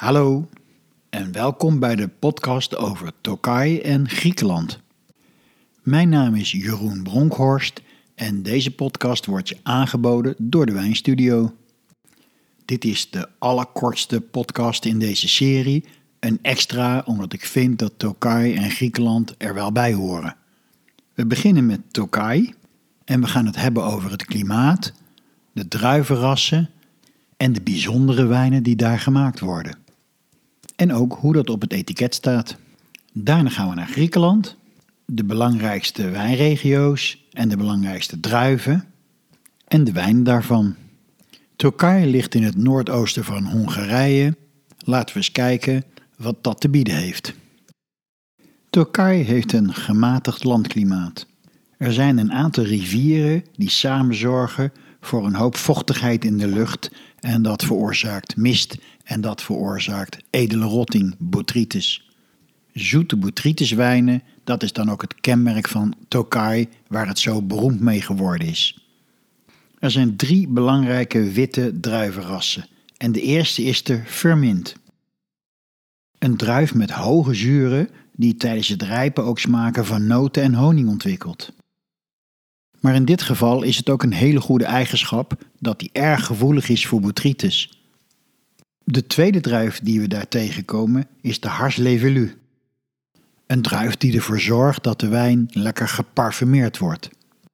Hallo en welkom bij de podcast over Tokaji en Griekenland. Mijn naam is Jeroen Bronkhorst en deze podcast wordt je aangeboden door de Wijnstudio. Dit is de allerkortste podcast in deze serie, een extra omdat ik vind dat Tokaji en Griekenland er wel bij horen. We beginnen met Tokaji en we gaan het hebben over het klimaat, de druivenrassen en de bijzondere wijnen die daar gemaakt worden. En ook hoe dat op het etiket staat. Daarna gaan we naar Griekenland, de belangrijkste wijnregio's en de belangrijkste druiven en de wijnen daarvan. Tokaji ligt in het noordoosten van Hongarije. Laten we eens kijken wat dat te bieden heeft. Tokaji heeft een gematigd landklimaat. Er zijn een aantal rivieren die samen zorgen voor een hoop vochtigheid in de lucht en dat veroorzaakt mist en dat veroorzaakt edele rotting, botrytis. Zoete botrytiswijnen, dat is dan ook het kenmerk van Tokaji waar het zo beroemd mee geworden is. Er zijn 3 belangrijke witte druivenrassen en de eerste is de Furmint. Een druif met hoge zuren die tijdens het rijpen ook smaken van noten en honing ontwikkelt. Maar in dit geval is het ook een hele goede eigenschap dat die erg gevoelig is voor botrytis. De tweede druif die we daar tegenkomen is de Harslevelou. Een druif die ervoor zorgt dat de wijn lekker geparfumeerd wordt.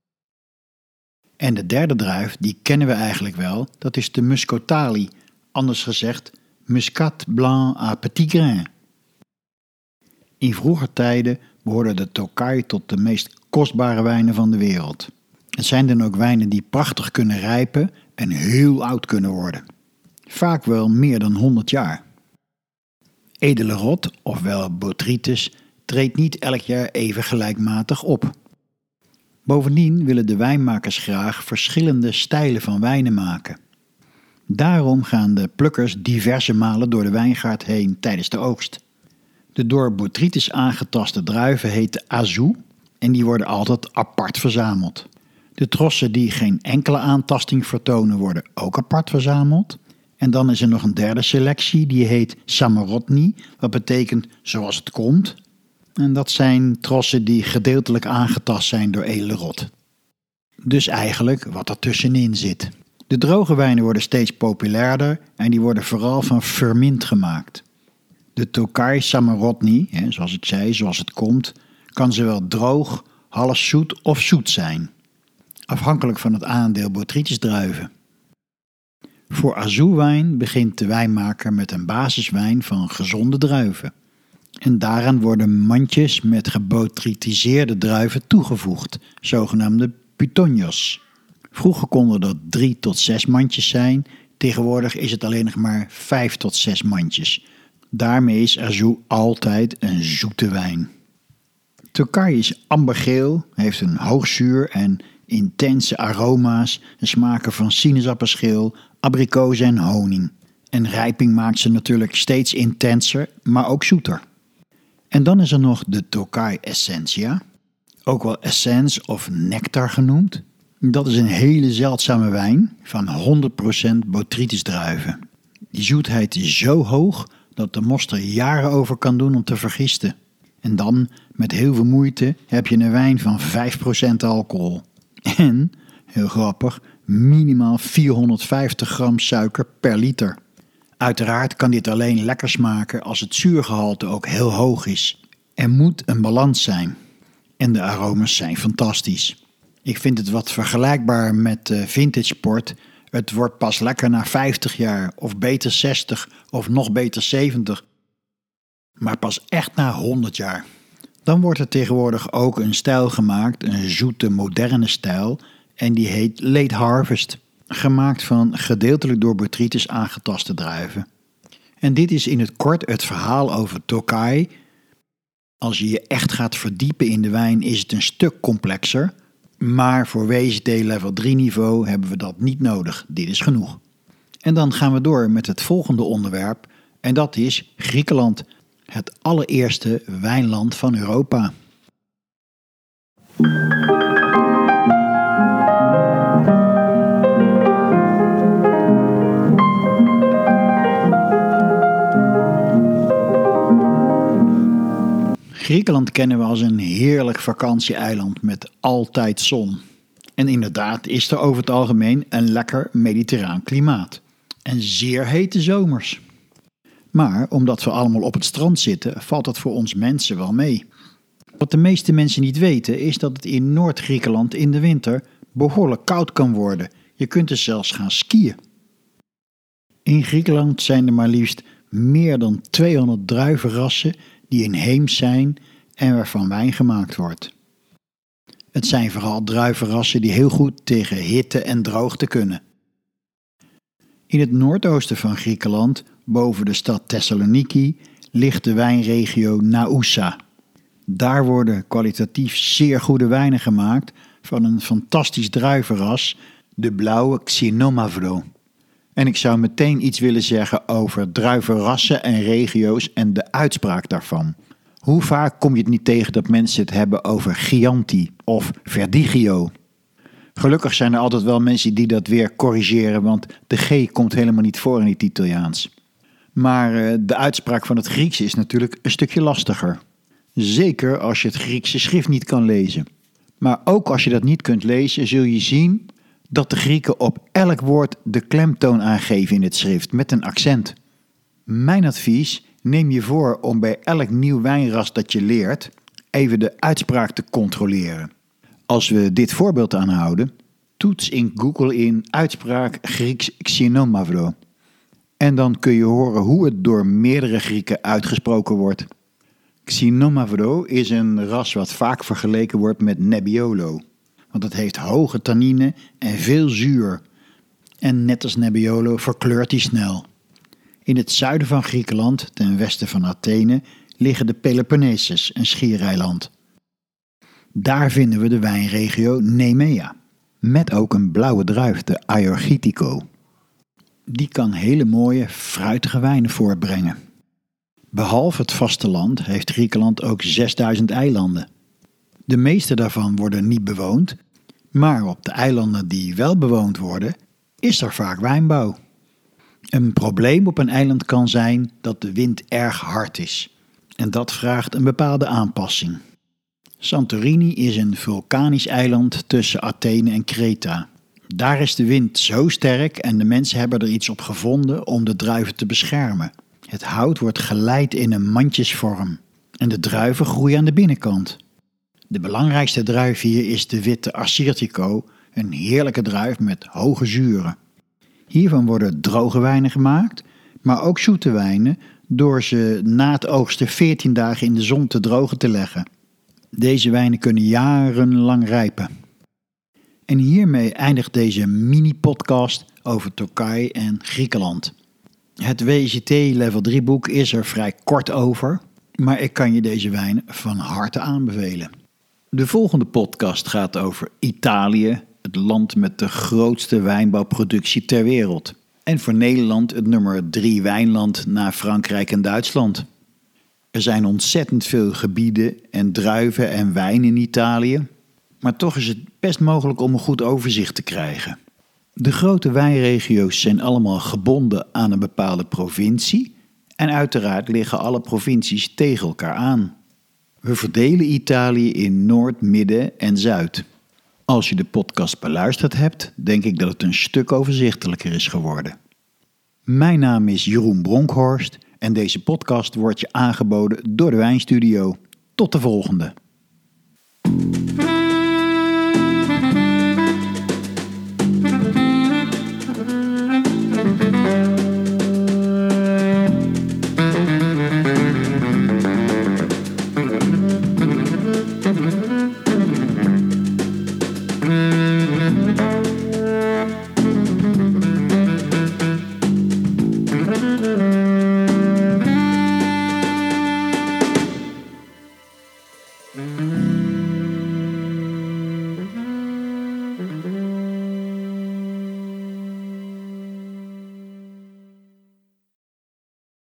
En de derde druif, die kennen we eigenlijk wel, dat is de Muscatali, anders gezegd Muscat Blanc à Petit Grain. In vroeger tijden behoorde de Tokaji tot de meest kostbare wijnen van de wereld. Het zijn dan ook wijnen die prachtig kunnen rijpen en heel oud kunnen worden. Vaak wel meer dan 100 jaar. Edele rot, ofwel botrytis, treedt niet elk jaar even gelijkmatig op. Bovendien willen de wijnmakers graag verschillende stijlen van wijnen maken. Daarom gaan de plukkers diverse malen door de wijngaard heen tijdens de oogst. De door botrytis aangetaste druiven heten azou en die worden altijd apart verzameld. De trossen die geen enkele aantasting vertonen worden ook apart verzameld. En dan is er nog een derde selectie, die heet Samarotni, wat betekent zoals het komt. En dat zijn trossen die gedeeltelijk aangetast zijn door edele rot. Dus eigenlijk wat er tussenin zit. De droge wijnen worden steeds populairder en die worden vooral van Furmint gemaakt. De Tokaji Samarotni, zoals ik zei, zoals het komt, kan zowel droog, half zoet of zoet zijn. Afhankelijk van het aandeel botrytisdruiven. Voor azouwijn begint de wijnmaker met een basiswijn van gezonde druiven. En daaraan worden mandjes met gebotrytiseerde druiven toegevoegd, zogenaamde pitonjos. Vroeger konden dat 3 tot 6 mandjes zijn, tegenwoordig is het alleen nog maar 5 tot 6 mandjes. Daarmee is azou altijd een zoete wijn. Tokaji is ambergeel, heeft een hoog zuur en intense aroma's en smaken van sinaasappelschil, abrikozen en honing. En rijping maakt ze natuurlijk steeds intenser, maar ook zoeter. En dan is er nog de Tokaji Essentia, ook wel essence of nectar genoemd. Dat is een hele zeldzame wijn van 100% botrytisdruiven. Die zoetheid is zo hoog dat de mos er jaren over kan doen om te vergisten. En dan, met heel veel moeite, heb je een wijn van 5% alcohol. En, heel grappig, minimaal 450 gram suiker per liter. Uiteraard kan dit alleen lekker smaken als het zuurgehalte ook heel hoog is. Er moet een balans zijn. En de aroma's zijn fantastisch. Ik vind het wat vergelijkbaar met vintage port. Het wordt pas lekker na 50 jaar, of beter 60, of nog beter 70. Maar pas echt na 100 jaar. Dan wordt er tegenwoordig ook een stijl gemaakt, een zoete moderne stijl, en die heet Late Harvest, gemaakt van gedeeltelijk door botrytis aangetaste druiven. En dit is in het kort het verhaal over Tokaji. Als je je echt gaat verdiepen in de wijn is het een stuk complexer, maar voor WSD level 3 niveau hebben we dat niet nodig, dit is genoeg. En dan gaan we door met het volgende onderwerp en dat is Griekenland. Het allereerste wijnland van Europa. Griekenland kennen we als een heerlijk vakantieeiland met altijd zon. En inderdaad is er over het algemeen een lekker mediterraan klimaat. En zeer hete zomers. Maar omdat we allemaal op het strand zitten, valt dat voor ons mensen wel mee. Wat de meeste mensen niet weten is dat het in Noord-Griekenland in de winter behoorlijk koud kan worden. Je kunt er zelfs gaan skiën. In Griekenland zijn er maar liefst meer dan 200 druivenrassen die inheems zijn en waarvan wijn gemaakt wordt. Het zijn vooral druivenrassen die heel goed tegen hitte en droogte kunnen. In het noordoosten van Griekenland, boven de stad Thessaloniki, ligt de wijnregio Naoussa. Daar worden kwalitatief zeer goede wijnen gemaakt van een fantastisch druivenras, de blauwe Xinomavro. En ik zou meteen iets willen zeggen over druivenrassen en regio's en de uitspraak daarvan. Hoe vaak kom je het niet tegen dat mensen het hebben over Chianti of Verdigio? Gelukkig zijn er altijd wel mensen die dat weer corrigeren, want de G komt helemaal niet voor in het Italiaans. Maar de uitspraak van het Grieks is natuurlijk een stukje lastiger. Zeker als je het Griekse schrift niet kan lezen. Maar ook als je dat niet kunt lezen, zul je zien dat de Grieken op elk woord de klemtoon aangeven in het schrift met een accent. Mijn advies: neem je voor om bij elk nieuw wijnras dat je leert even de uitspraak te controleren. Als we dit voorbeeld aanhouden, toets in Google in uitspraak Grieks Xinomavro. En dan kun je horen hoe het door meerdere Grieken uitgesproken wordt. Xinomavro is een ras wat vaak vergeleken wordt met Nebbiolo. Want het heeft hoge tannine en veel zuur. En net als Nebbiolo verkleurt hij snel. In het zuiden van Griekenland, ten westen van Athene, liggen de Peloponnesus, een schiereiland. Daar vinden we de wijnregio Nemea, met ook een blauwe druif, de Aeorgitico. Die kan hele mooie, fruitige wijnen voortbrengen. Behalve het vasteland heeft Griekenland ook 6000 eilanden. De meeste daarvan worden niet bewoond, maar op de eilanden die wel bewoond worden, is er vaak wijnbouw. Een probleem op een eiland kan zijn dat de wind erg hard is. En dat vraagt een bepaalde aanpassing. Santorini is een vulkanisch eiland tussen Athene en Kreta. Daar is de wind zo sterk en de mensen hebben er iets op gevonden om de druiven te beschermen. Het hout wordt geleid in een mandjesvorm en de druiven groeien aan de binnenkant. De belangrijkste druif hier is de witte Assyrtiko, een heerlijke druif met hoge zuren. Hiervan worden droge wijnen gemaakt, maar ook zoete wijnen door ze na het oogsten 14 dagen in de zon te drogen te leggen. Deze wijnen kunnen jarenlang rijpen. En hiermee eindigt deze mini-podcast over Turkije en Griekenland. Het WSET Level 3 boek is er vrij kort over, maar ik kan je deze wijn van harte aanbevelen. De volgende podcast gaat over Italië, het land met de grootste wijnbouwproductie ter wereld. En voor Nederland het nummer 3 wijnland na Frankrijk en Duitsland. Er zijn ontzettend veel gebieden en druiven en wijn in Italië, maar toch is het best mogelijk om een goed overzicht te krijgen. De grote wijnregio's zijn allemaal gebonden aan een bepaalde provincie en uiteraard liggen alle provincies tegen elkaar aan. We verdelen Italië in Noord, Midden en Zuid. Als je de podcast beluisterd hebt, denk ik dat het een stuk overzichtelijker is geworden. Mijn naam is Jeroen Bronkhorst en deze podcast wordt je aangeboden door de Wijnstudio. Tot de volgende.